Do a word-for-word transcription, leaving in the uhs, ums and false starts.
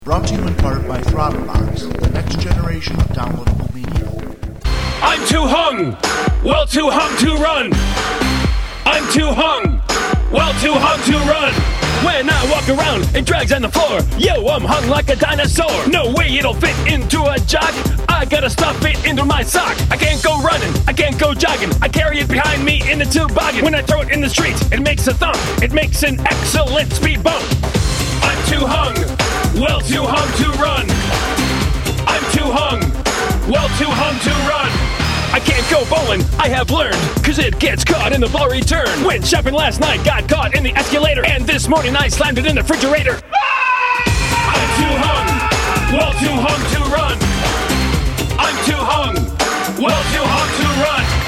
Brought to you in part by Throttlebox, the next generation of downloadable media. I'm too hung, well too hung to run. I'm too hung, well too hung to run. When I walk around, it drags on the floor. Yo, I'm hung like a dinosaur. No way it'll fit into a jock. I gotta stuff it into my sock. I can't go running, I can't go jogging. I carry it behind me in the toboggan. When I throw it in the street, it makes a thump. It makes an excellent speed bump. I'm too hung, well too hung to run. I'm too hung, well too hung to run. I can't go bowling, I have learned, cause it gets caught in the blurry turn. Went shopping last night, got caught in the escalator, and this morning I slammed it in the refrigerator. I'm too hung, well too hung to run. I'm too hung, well too hung to run.